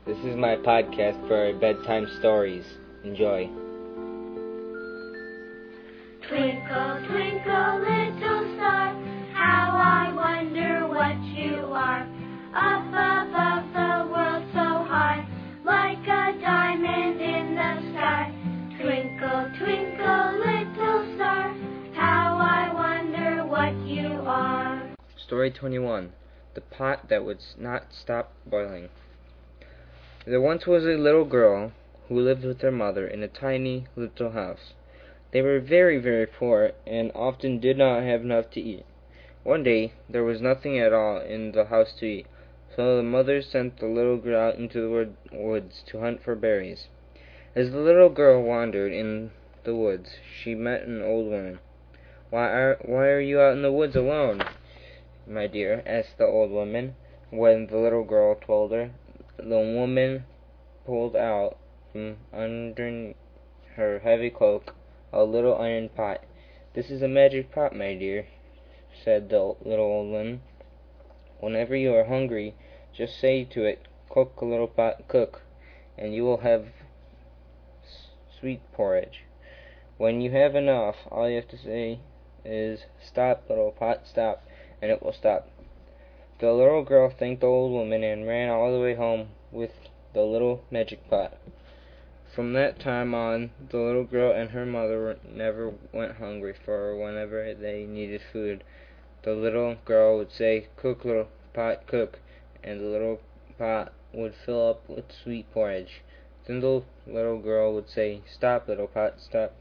This is my podcast for bedtime stories. Enjoy. Twinkle, twinkle, little star, how I wonder what you are. Up above the world so high, like a diamond in the sky. Twinkle, twinkle, little star, how I wonder what you are. Story 21. The Pot That Would Not Stop Boiling. There once was a little girl who lived with her mother in a tiny little house. They were very, very poor, and often did not have enough to eat. One day there was nothing at all in the house to eat, so the mother sent the little girl out into the woods to hunt for berries. As the little girl wandered in the woods, she met an old woman. Why are you out in the woods alone, my dear?" asked the old woman. When the little girl told her, the woman pulled out from under her heavy cloak a little iron pot. "This is a magic pot, my dear," said the little old woman. "Whenever you are hungry, just say to it, 'Cook, little pot, cook,' and you will have sweet porridge. When you have enough, all you have to say is, 'Stop, little pot, stop,' and it will stop." The little girl thanked the old woman and ran all the way home with the little magic pot. From that time on, the little girl and her mother never went hungry, for whenever they needed food, the little girl would say, "Cook, little pot, cook," and the little pot would fill up with sweet porridge. Then the little girl would say, "Stop, little pot, stop,"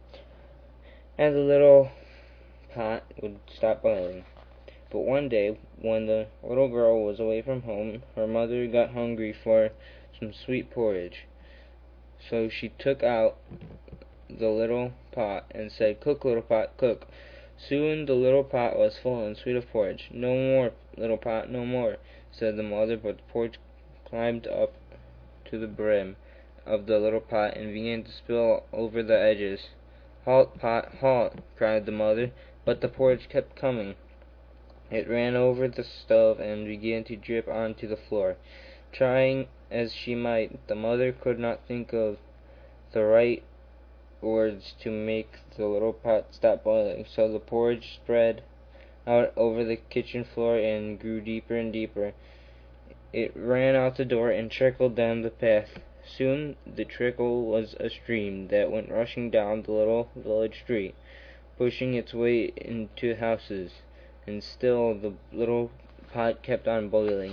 and the little pot would stop boiling. But one day, when the little girl was away from home, her mother got hungry for some sweet porridge. So she took out the little pot and said, "Cook, little pot, cook." Soon the little pot was full and sweet of porridge. "No more, little pot, no more," said the mother, but the porridge climbed up to the brim of the little pot and began to spill over the edges. "Halt, pot, halt!" cried the mother, but the porridge kept coming. It ran over the stove and began to drip onto the floor. Trying as she might, the mother could not think of the right words to make the little pot stop boiling, so the porridge spread out over the kitchen floor and grew deeper and deeper. It ran out the door and trickled down the path. Soon the trickle was a stream that went rushing down the little village street, pushing its way into houses, and still the little pot kept on boiling.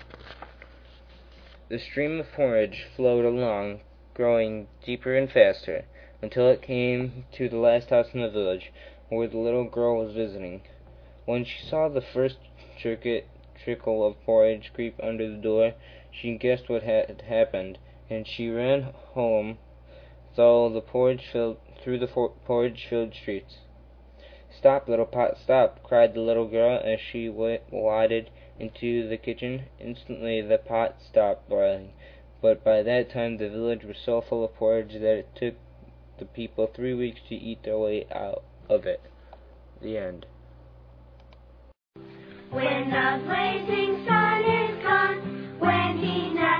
The stream of porridge flowed along, growing deeper and faster, until it came to the last house in the village, where the little girl was visiting. When she saw the first trickle of porridge creep under the door, she guessed what had happened, and she ran home through the porridge-filled streets. "Stop, little pot, stop!" cried the little girl as she wadded into the kitchen. Instantly the pot stopped boiling, but by that time the village was so full of porridge that it took the people 3 weeks to eat their way out of it. The end. When the blazing sun is gone, when he never